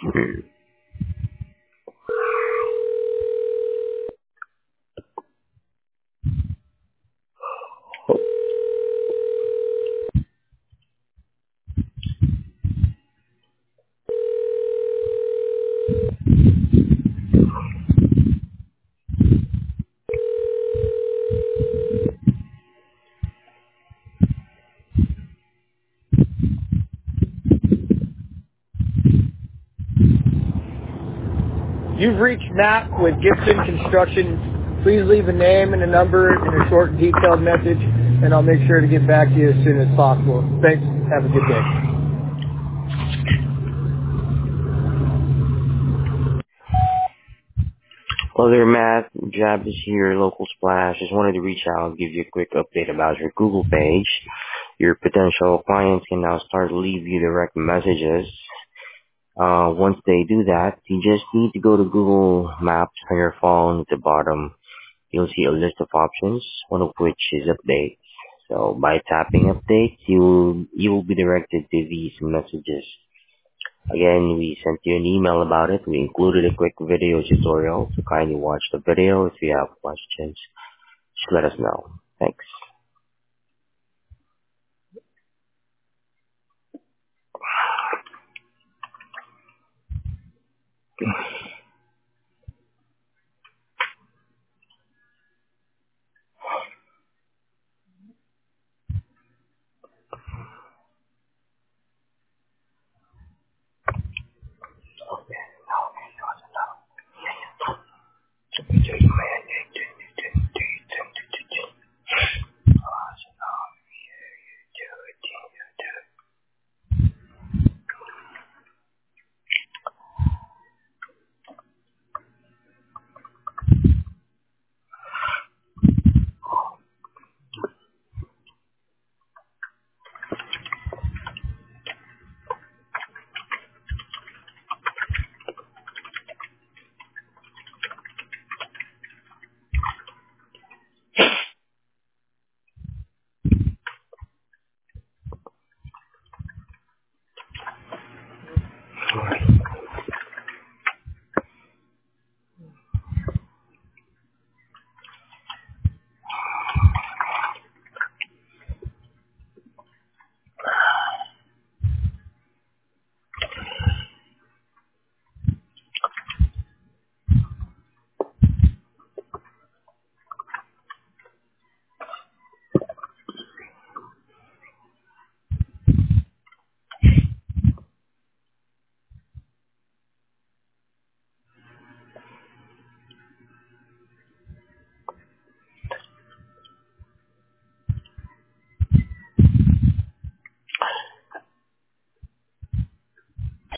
Hmm. You've reached Matt with Gibson Construction. Please leave a name and a number and a short and detailed message, and I'll make sure to get back to you as soon as possible. Thanks. Have a good day. Hello there, Matt. Jab is here, Local Splash. Just wanted to reach out and give you a quick update about your Google page. Your potential clients can now start to leave you direct messages. Once they do that, you just need to go to Google Maps on your phone at the bottom. You'll see a list of options, one of which is updates. So by tapping updates, you will be directed to these messages. Again, we sent you an email about it. We included a quick video tutorial, so kindly watch the video. If you have questions, just let us know. Thanks.